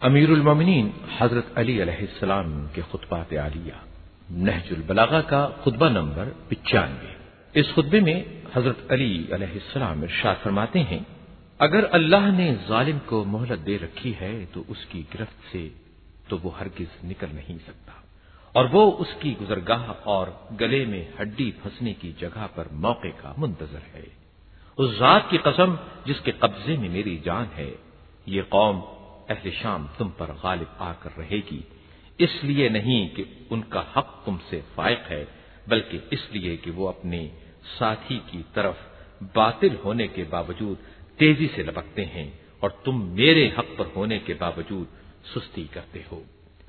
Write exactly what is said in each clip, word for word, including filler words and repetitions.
امیر المومنین حضرت علی علیہ السلام کے خطبات عالیہ نہج البلاغہ کا خطبہ نمبر پچانوے۔ اس خطبے میں حضرت علی علیہ السلام ارشاد فرماتے ہیں، اگر اللہ نے ظالم کو مہلت دے رکھی ہے تو اس کی گرفت سے تو وہ ہرگز نکل نہیں سکتا، اور وہ اس کی گزرگاہ اور گلے میں ہڈی پھنسنے کی جگہ پر موقع کا منتظر ہے۔ اس ذات کی قسم جس کے قبضے میں میری جان ہے، یہ قوم اہل شام تم پر غالب آ کر رہے گی، اس لیے نہیں کہ ان کا حق تم سے فائق ہے، بلکہ اس لیے کہ وہ اپنے ساتھی کی طرف باطل ہونے کے باوجود تیزی سے لپکتے ہیں اور تم میرے حق پر ہونے کے باوجود سستی کرتے ہو۔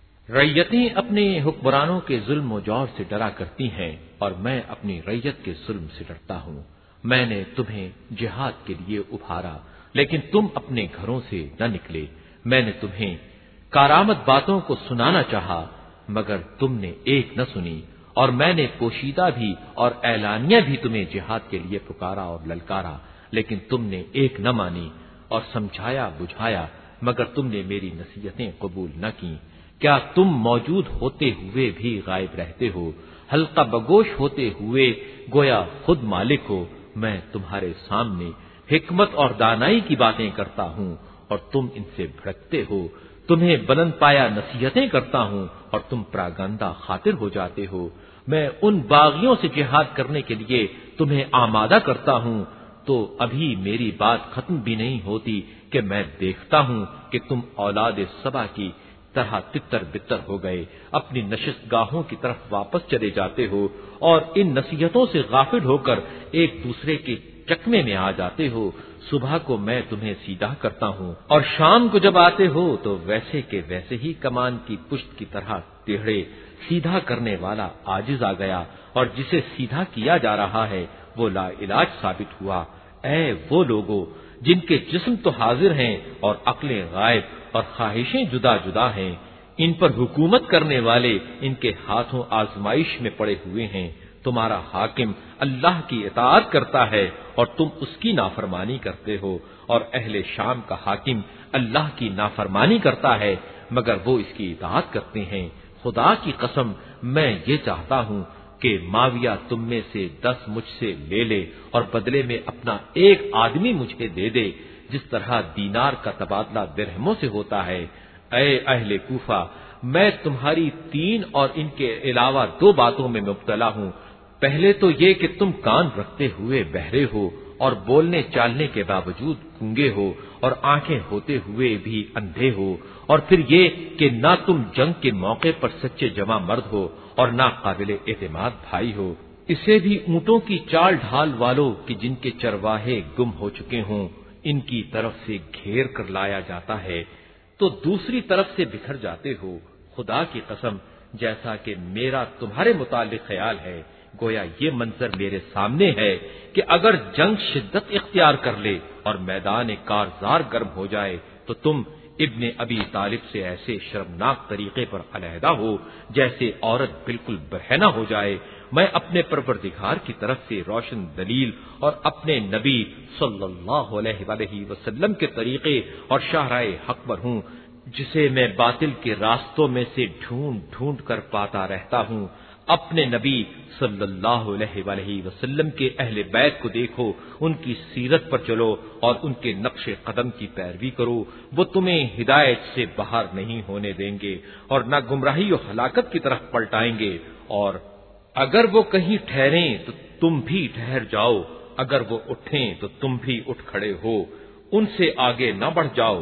رعیتیں اپنے حکمرانوں کے ظلم و جور سے ڈرا کرتی ہیں اور میں اپنی رعیت کے ظلم سے ڈرتا ہوں۔ میں نے تمہیں جہاد کے لیے ابھارا لیکن تم اپنے گھروں سے نہ نکلے، میں نے تمہیں کارآمد باتوں کو سنانا چاہا مگر تم نے ایک نہ سنی، اور میں نے پوشیدہ بھی اور اعلانیہ بھی تمہیں جہاد کے لیے پکارا اور للکارا، لیکن تم نے ایک نہ مانی، اور سمجھایا بجھایا مگر تم نے میری نصیحتیں قبول نہ کی۔ کیا تم موجود ہوتے ہوئے بھی غائب رہتے ہو، حلقہ بگوش ہوتے ہوئے گویا خود مالک ہو؟ میں تمہارے سامنے حکمت اور دانائی کی باتیں کرتا ہوں اور تم ان سے بھڑکتے ہو، تمہیں بلند پایا نصیحتیں کرتا ہوں اور تم پراگندہ خاطر ہو جاتے ہو۔ میں ان باغیوں سے جہاد کرنے کے لیے تمہیں آمادہ کرتا ہوں تو ابھی میری بات ختم بھی نہیں ہوتی کہ میں دیکھتا ہوں کہ تم اولاد سبا کی طرح تتر بتر ہو گئے، اپنی نشست گاہوں کی طرف واپس چلے جاتے ہو اور ان نصیحتوں سے غافل ہو کر ایک دوسرے کے چکمے میں آ جاتے ہو۔ صبح کو میں تمہیں سیدھا کرتا ہوں اور شام کو جب آتے ہو تو ویسے کے ویسے ہی کمان کی پشت کی طرح ٹیڑھے، سیدھا کرنے والا عاجز آ گیا اور جسے سیدھا کیا جا رہا ہے وہ لا علاج ثابت ہوا۔ اے وہ لوگوں جن کے جسم تو حاضر ہیں اور عقلیں غائب اور خواہشیں جدا جدا ہیں، ان پر حکومت کرنے والے ان کے ہاتھوں آزمائش میں پڑے ہوئے ہیں۔ تمہارا حاکم اللہ کی اطاعت کرتا ہے اور تم اس کی نافرمانی کرتے ہو، اور اہل شام کا حاکم اللہ کی نافرمانی کرتا ہے مگر وہ اس کی اطاعت کرتے ہیں۔ خدا کی قسم میں یہ چاہتا ہوں کہ معاویہ تم میں سے دس مجھ سے لے لے اور بدلے میں اپنا ایک آدمی مجھے دے دے، جس طرح دینار کا تبادلہ درہموں سے ہوتا ہے۔ اے اہل کوفہ، میں تمہاری تین اور ان کے علاوہ دو باتوں میں مبتلا ہوں۔ پہلے تو یہ کہ تم کان رکھتے ہوئے بہرے ہو اور بولنے چالنے کے باوجود گونگے ہو اور آنکھیں ہوتے ہوئے بھی اندھے ہو، اور پھر یہ کہ نہ تم جنگ کے موقع پر سچے جمع مرد ہو اور نہ قابل اعتماد بھائی ہو۔ اسے بھی اونٹوں کی چال ڈھال والوں کی جن کے چرواہے گم ہو چکے ہوں ان کی طرف سے گھیر کر لایا جاتا ہے تو دوسری طرف سے بکھر جاتے ہو۔ خدا کی قسم جیسا کہ میرا تمہارے متعلق خیال ہے، گویا یہ منظر میرے سامنے ہے کہ اگر جنگ شدت اختیار کر لے اور میدان کارزار گرم ہو جائے تو تم ابن ابی طالب سے ایسے شرمناک طریقے پر علیحدہ ہو جیسے عورت بالکل برہنہ ہو جائے۔ میں اپنے پروردگار کی طرف سے روشن دلیل اور اپنے نبی صلی اللہ علیہ وآلہ وسلم کے طریقے اور شاہراہ حق پر ہوں، جسے میں باطل کے راستوں میں سے ڈھونڈ ڈھونڈ کر پاتا رہتا ہوں۔ اپنے نبی صلی اللہ علیہ وآلہ وسلم کے اہل بیت کو دیکھو، ان کی سیرت پر چلو اور ان کے نقش قدم کی پیروی کرو۔ وہ تمہیں ہدایت سے باہر نہیں ہونے دیں گے اور نہ گمراہی و ہلاکت کی طرف پلٹائیں گے، اور اگر وہ کہیں ٹھہریں تو تم بھی ٹھہر جاؤ، اگر وہ اٹھیں تو تم بھی اٹھ کھڑے ہو، ان سے آگے نہ بڑھ جاؤ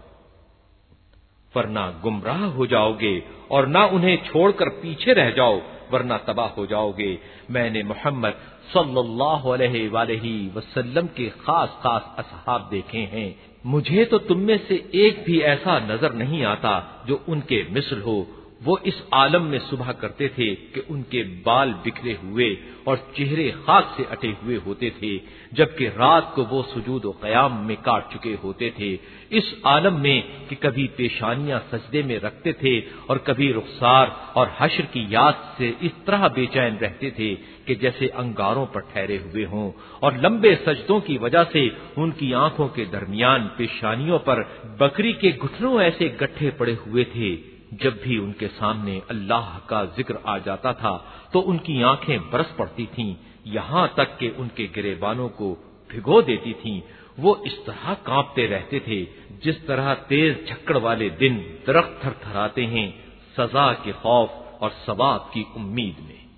ورنہ گمراہ ہو جاؤ گے، اور نہ انہیں چھوڑ کر پیچھے رہ جاؤ ورنہ تباہ ہو جاؤ گے۔ میں نے محمد صلی اللہ علیہ وآلہ وسلم کے خاص خاص اصحاب دیکھے ہیں، مجھے تو تم میں سے ایک بھی ایسا نظر نہیں آتا جو ان کے مثل ہو۔ وہ اس عالم میں صبح کرتے تھے کہ ان کے بال بکھرے ہوئے اور چہرے خاک سے اٹے ہوئے ہوتے تھے، جبکہ رات کو وہ سجود و قیام میں کاٹ چکے ہوتے تھے، اس عالم میں کہ کبھی پیشانیاں سجدے میں رکھتے تھے اور کبھی رخسار اور حشر کی یاد سے اس طرح بے چین رہتے تھے کہ جیسے انگاروں پر ٹھہرے ہوئے ہوں، اور لمبے سجدوں کی وجہ سے ان کی آنکھوں کے درمیان پیشانیوں پر بکری کے گھٹنوں ایسے گٹھے پڑے ہوئے تھے۔ جب بھی ان کے سامنے اللہ کا ذکر آ جاتا تھا تو ان کی آنکھیں برس پڑتی تھیں، یہاں تک کہ ان کے گریبانوں کو بھگو دیتی تھیں۔ وہ اس طرح کانپتے رہتے تھے جس طرح تیز جھکڑ والے دن درخت تھر تھراتے ہیں، سزا کے خوف اور ثواب کی امید میں۔